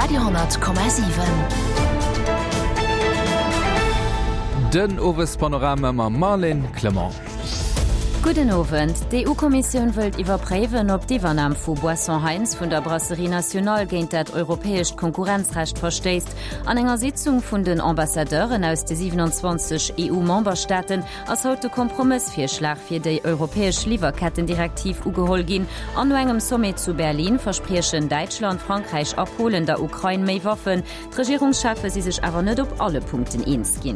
Radio,7. Den Owes Panorama ma Marlin Clement. Guten Abend. Die EU-Kommission will überprüfen, ob die Übernahme von Boisson Heinz von der Brasserie Nationale gegen das europäische Konkurrenzrecht verstößt. An einer Sitzung von den Ambassadeuren aus den 27 EU-Memberstaaten als heute Kompromissvorschlag für die europäische Lieferkettendirektive ugeholt gehen. An einem Summit zu Berlin versprechen Deutschland, Frankreich und Polen der Ukraine mehr Waffen. Die Regierungschefe sie sich aber nicht auf alle Punkte eins gehen.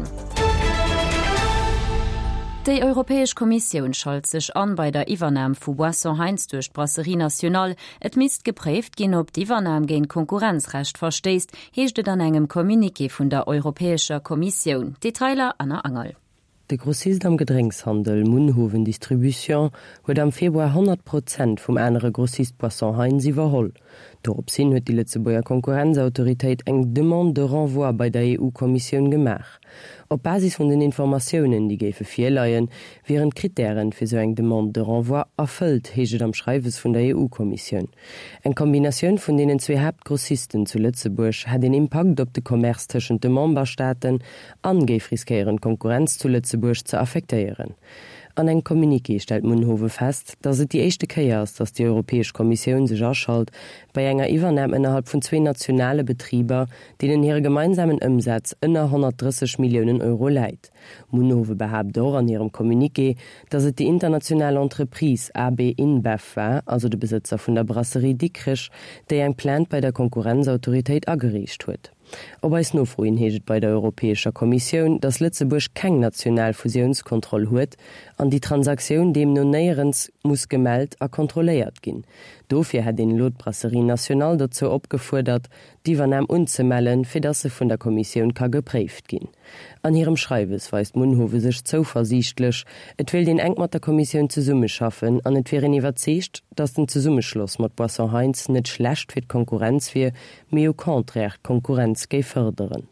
Die Europäische Kommission schalt sich an bei der Übernahme von Boisson Heinz durch Brasserie Nationale. Et misst geprüft gehen, ob die Übernahme gegen Konkurrenzrecht verstößt, heisst es an einem Kommuniqué von der Europäischen Kommission. Detailer Anna Angel. De Grossist am Gedränkshandel Munhoven Distribution huet am Februar 100% vum enere Grossist Boisson Heinz iwwerholl. Dorop sinn huet die Lützeburger Konkurrenzautoritéit eng Demande de Renvoi bei der EU-Kommission gemach. Op Basis von den Informationen, die géfe firleiien, wären Kriterien fir so eng Demande de Renvoi erfüllt, heget am Schreiwes vun der EU-Kommission. Eng Kombinationun vun denen zwei Hauptgrossisten zu Lützeburg hat den Impact op de Kommerz tschen de Memberstaaten angéif riskieren Konkurrenz zu Lützeburg zu affektieren. An eng Kommuniqué stellt Munhoven fest, dass es die erste Käier ist, dass die Europäische Kommission sich erschallt bei enger Übernahme innerhalb von zwei nationale Betrieber, denen ihre gemeinsamen Umsatz inner 130 Millionen Euro leiht. Munhoven behauptet auch an ihrem Kommuniqué, dass es die internationale Entreprise AB InBev war, also der Besitzer von der Brasserie Dietrich, der ein Plan bei der Konkurrenzautorität angeregt hat. Aber es nur vorhin heget bei der Europäischer Kommission, dass Lützeburg kein Nationalfusionskontroll huet, an die Transaktion dem nun näherens muss gemeldet a kontrolliert gin. Dafür hat den Brasserie Nationale dazu abgefordert, die Übernahme unzumelden, für das sie von der Kommission kann geprüft gehen. An ihrem Schreiwes weist Munhoven sich zuversichtlich, et will den eng mit der Kommission zusammen schaffen, an et wären überzeugt, dass den Zusammenschluss mit Boisson Heinz nicht schlecht für die Konkurrenz wäre, mais au contraire Konkurrenz fördern.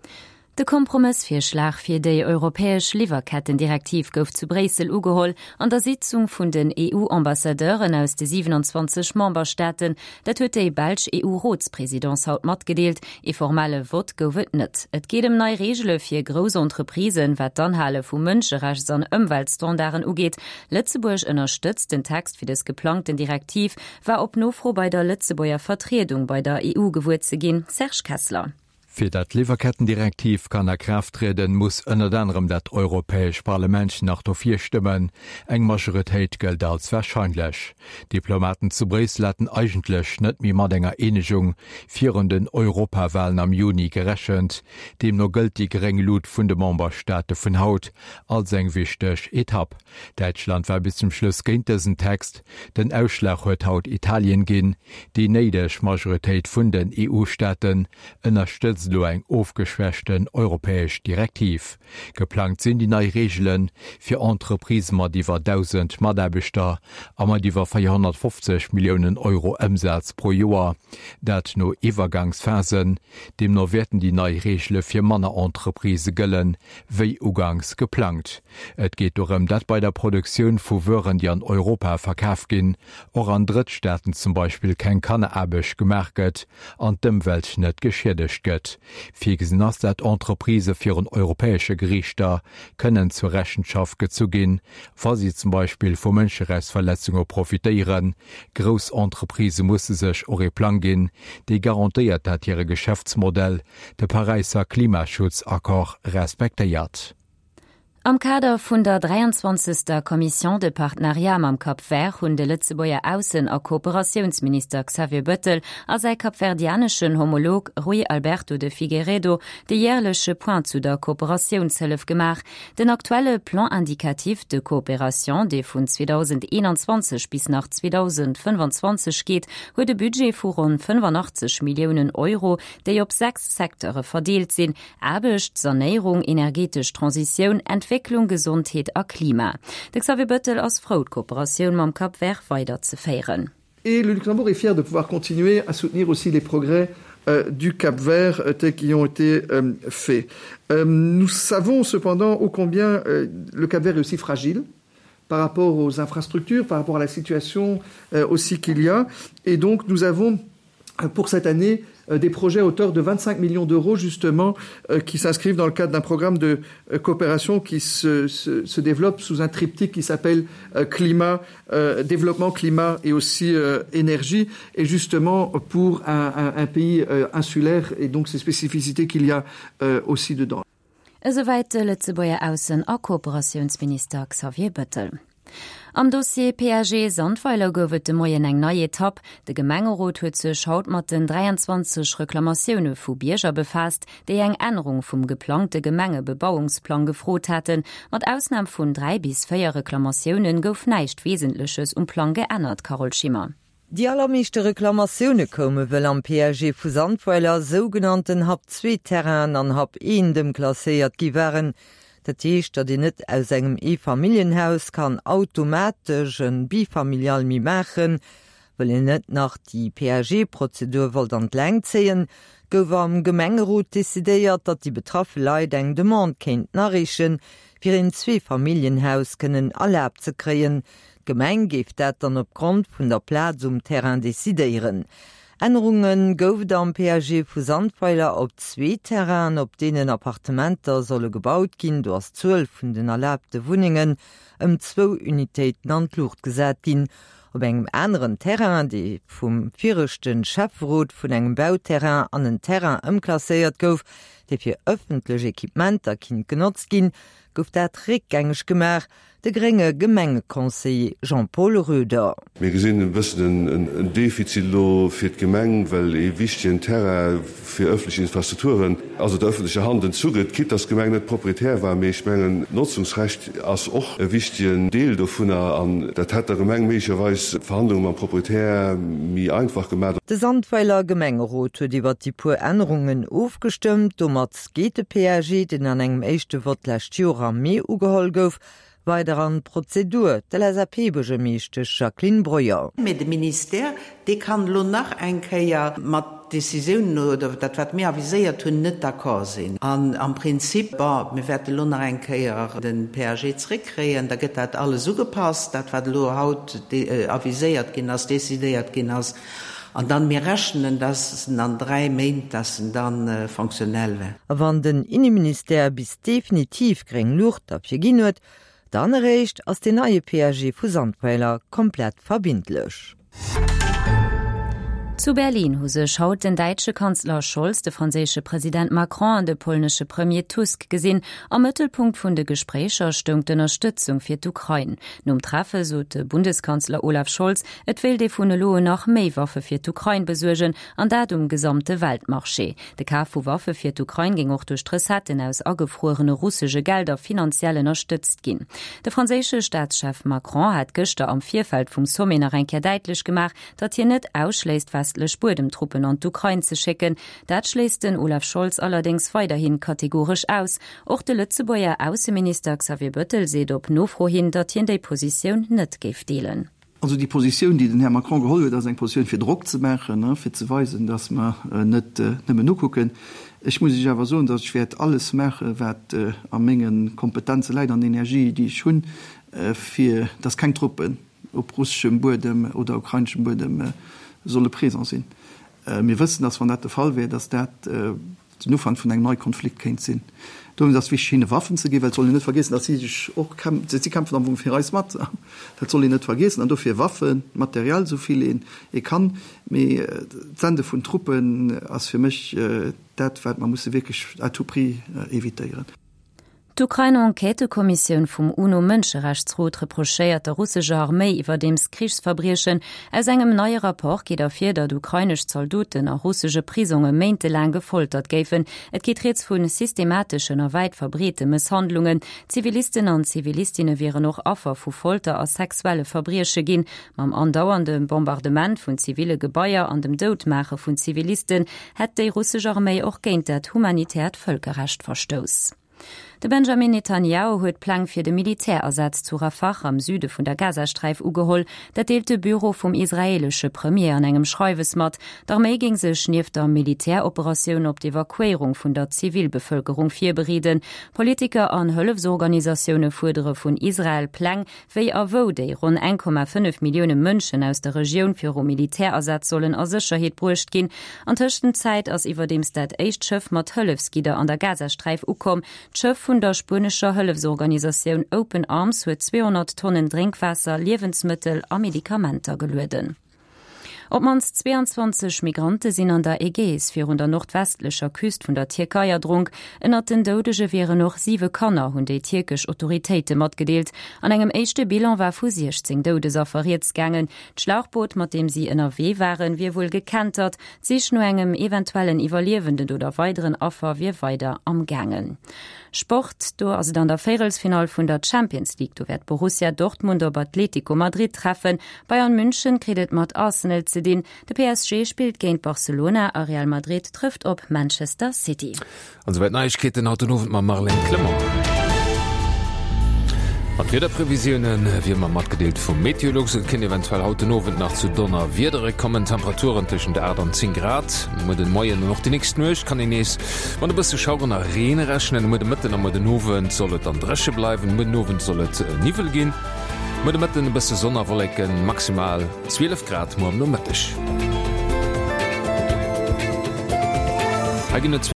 Der Kompromissvorschlag für die europäische Lieferkettendirektive gouf zu Brüssel ugeholt an der Sitzung von den EU-Ambassadeuren aus den 27 Memberstaaten. Dat huet die belgische EU-Ratspräsidenz haut mitgedeelt. Formale Wort gouf net. Et geht neue Regeln für grosse Entreprisen, wat d'Anhalle vu Menschenrechts an Umweltstandarden ugeht. Lützeburg unterstützt den Text für das geplanten Direktiv, war op nofro bei der Lützeburger Vertretung bei der EU gewurzt gin. Serge Kessler. Für dat Lieferkettendirektiv kann Kraft treten, muss unter anderem dat Europäische Parlament nach dafür stimmen. Eng Majorität gilt als wahrscheinlich. Diplomaten zu Brüssel hatten eigentlich nicht mehr mit einer Einigung für den Europawahlen am Juni gerechnet. Dem noch gilt die geringe Lut von den Memberstaaten von Haut als eng wichtig Etappe. Deutschland war bis zum Schluss gegen diesen Text. Den Ausschlag hat haut Italien gehen. Die neidisch Majorität von den EU-Staaten unterstützt eng aufgeschwächten europäisch Direktiv. Geplant sind die neue Regeln für Entreprisen mat iwwer 1000 Mitarbeiter, a mat iwwer 450 Millionen Euro Umsatz pro Jahr. Dat no Übergangsphasen, demno werden die neue Regeln für Mannerentreprise gëllen, wéi ugangs geplant. Et geht darum, dat bei der Produktion vu Waren, die an Europa verkauft gin, or an Drittstaaten zum Beispiel kein Kanneabisch gemerket, an dem Welt net geschädigt gëtt. Figesinn ass dat Entreprise fir un europäesche Gerichter können zur Rechenschaft gezugin, was sie zum Beispiel vu Menschenrechtsverletzungen profitieren. Großentreprise musse sech ore Plan gin, déi garantiiert dat ihre Geschäftsmodell de Pariser Klimaschutzakkoord respektiert. Am Kader vun der 23. Kommission de Partenariat am Cap Vert hunn de Lützeburger Außen- a Kooperationsminister Xavier Böttel a sei kapverdianischen Homolog Rui Alberto de Figueiredo de jährliche Point zu der Kooperationshilfe gemach. Den aktuelle Plan indikativ de Kooperation, de vun 2021 bis nach 2025 geht, huet de Budget vu rund 85 Millionen Euro, déi op 6 Sektore verdeelt sinn: Abecht, Sanierung, energetisch Transition, Entwicklung, Gesundheit und Klima. De Xavier Böttel aus Frau Kooperation am Cap Vert weiter zu feiern. Et le Luxembourg est fier de pouvoir continuer à soutenir aussi les progrès du Cap Vert tels qui ont été faits. Nous savons cependant ô combien le Cap Vert est aussi fragile par rapport aux infrastructures, par rapport à la situation aussi qu'il y a. Et donc nous avons pour cette année des projets à hauteur de 25 millions d'euros justement qui s'inscrivent dans le cadre d'un programme de coopération qui se développe sous un triptyque qui s'appelle climat, développement, climat et aussi énergie, et justement pour un pays insulaire et donc ces spécificités qu'il y a aussi dedans. Soweit Lützebauer Außen- a Kooperationsminister Xavier Böttel. Am Dossier PAG Sandweiler gowet de Moien eng neue Etapp. De Gemengerot huet sech haut mat den 23 Reklamationune vu Bierger befasst, déi eng Änderung vum geplante Gemengebebauungsplan gefrot hatten, mat Ausnahme vun 3 bis 4 Reklamatiounen gouf neicht Wesentliches Plan geënnert, Carol Schimmer. Die allermeeschte Reklamationune komme well am PAG vu Sandweiler sogenannten hab 2 Terrain an hab 1 dem klasséiert giwaren. Dat Techt, dat Di net aus engem E-Familienhaus kann automatisch een Bifamilial mi machen, well e net nach die PAG-Prozedur wollt an leng zeien, gouf am Gemengerot desideiert, dat die betraffe Leiit eng Demand kenint nachrichten, fir en 2 Familienhaus kënnen erlaubt ze kreien. Gemeng geft dat dann op Grund vun der Platz Terrain desideieren. Änderungen gouf am PAG vu Sandweiler op 2 Terrain, op denen Appartementer solle gebaut ginn do as 12 vun den erlaubte Wuningen 2 Unitéiten an Luucht gesät ginn. Op engem anderen Terrain, die vum virrechten Chefrot vun engem Bauterrain an den Terrain ëmklasiert gouf, de fir öffentliche Equipmenter kind genutzt ginn, gouf dat rückgängig gemacht. De geringe Gemengekonseiller Jean-Paul Röder. Wir gesinn bëssen ein Defizitlo fir d Gemeng, well e wichtigen Terra fir öffentliche Infrastrukturen, also der öffentliche Hand zuget, kit das Gemeng net proprietär war, méch menggen Nutzungsrecht ass och e wichtigen Deel davonner an dat hat der Gemeng méicherweis Verhandlungen am proprietär mi einfach gemerk. De Sandweiler Gemengerot huet iwwer die pur Änderungen aufgestimmt, mat geht de PAG den an engem echte Wotlächt Jora mé ugeholl gouf, weiter an Prozedur de la sapebege meeschte Jacqueline Breuer. Mit dem Minister, die kann lo nach enkeier mat Decisionen oder dat wat mir aviséiert hunn net d'accord sinn. Am Prinzip mir werden lo nach enkeier den PAG zurückkriegen, da geht dat alles sogepasst, dat wat lo haut aviséiert gin ass desideiert gin ass. Und dann mir rechnen, dass an 3 Monaten dann funktionell wär. Wann den Innenminister bis definitiv gering Lucht abgegin huet, dann erreicht als de neue PAG vu Sandweiler komplett verbindlech. Zu Berlin huse schaut den deutsche Kanzler Scholz, de französische Präsident Macron und de polnische Premier Tusk gesinn. Am Mittelpunkt vun de Gesprächer stimmt Unterstützung fir d'Ukraine. Num Treffe so de Bundeskanzler Olaf Scholz, et will de vun Lohe nach méi Waffe fir d'Ukraine besurgen, an dat gesamte Weltmarché. De Kaf vu Waffe fir d'Ukraine ging auch durch Stressaten aus agefrorene russische Gelder finanziell unterstützt gin. Der französische Staatschef Macron hat gestern am Vierfeld vum Sommet nach enker deitlich gemacht, dat hier net ausschläst westlech Bodentruppen an d'Ukraine zu schicken. Dat schläst den Olaf Scholz allerdings weiterhin kategorisch aus. Auch de Lützebauer Außenminister Xavier Böttel seht op nofro hin, dat hien déi Position net geft deelen. Also die Position, die den Herr Macron geholt hat, eng Position fir Druck zu machen, fir zu weisen, dass man net no gucken. Ich muss ich aber so, dass ich werd alles mache, wat am mengen Kompetenze Leiit an Energie, die ich hun fir das kein Truppen op russsischem Bodem oder ukrainischem Bodem solle präsent sinn. Wir wissen, dass van dat der Fall wäre, dass dat nur von einem neuen Konflikt kennt sinn. Das wie China Waffen zu geben, soll nicht vergessen, dass sie kämpfen am für Reismat. Das soll ich nicht vergessen. Und dafür Waffen, Material so viel ich kann mir Sende von Truppen als für mich das man muss wirklich à tout prix evitieren. D'Ukraine-Enquete-Kommission vum UNO-Mënscherechtsrot reprochéiert der russische Armee iwwer dems Kriegsverbriechen. Aus engem neue Rapport geht afir, dat ukrainisch Soldaten a russische Prisonge méintelang gefoltert géfen. Et geht jetzt vun systematischen a weit verbrete Misshandlungen. Zivilisten an Zivilistinnen wären noch Opfer vu Folter a sexuelle Verbrieche gin, mam andauerndem Bombardement vun zivile Gebäier an dem Dodmache vun Zivilisten het déi russische Armee och géint dat humanitärt Völkerrecht verstoss. De Benjamin Netanyahu huet Plan fir de Militärersatz zu Rafah am Süde vun der Gazastreif ugeholl, dat deelte Büro vum israelsche Premier an engem Schreiwesmat, d'Armee ging sech nief der Militäroperationun op d'Evakuierung vun der Zivilbevölkerung firberiden. Politiker an Hëllefsorganisationune fudere vun Israel Plan, wéi awo déi rund 1,5 Millioune Mënschen aus der Region fir o Militärersatz sollen a Sicherheet bruecht gin. An tëchten Zeit ass iwwer dem dat Eichtschëff mat Hëllefskider an der Gazastreif ukom, d'Schëff vun der spanischer Hëllefsorganisation Open Arms huet 200 Tonnen Drinkwasser, Lebensmittel a Medikamenter geluden. Ob mans 22 Migrante sinn an der Ägäis fir der nordwestlicher Küst vun der Türkei drunk, ënnert den Dodege wäre noch 7 Kanner hunn déi türkisch Autoritéite mat gedeelt. An engem échte Bilan war vu 16 Dodes affarietsgangen. D'Schlauchboot, mat dem sie NRW waren, wie wohl gekentert, sich no engem eventuellen Evaluierenden oder weiteren Affer wie weiter am Gangen. Sport, do as dann der Férelsfinal vun der Champions League, do werd Borussia Dortmund op Atletico Madrid treffen. Bayern München kredet mat Arsenal ze den. De PSG spielt géint Barcelona, a Real Madrid trifft op Manchester City. Also wet Neichketen Autonoven ma Marlene Klemmer. Mat Wederprävisionen wie man mat gedeelt vum Meteorologen kin eventuell Autonowen nach zu Donner wiedere kommen Temperaturen tschen der Erde an 10 Grad. Mo den Moien noch die nächsten Noch kann nees. Wann du bist du schauer nach Reen rechnen, mo de Mitte am de Nowen sollet an Dresche bleiben, mit Nowen sollet Nivel gin. Mo de Mitte bist du Sonnerwolleken maximal 12 Grad mo nomatisch.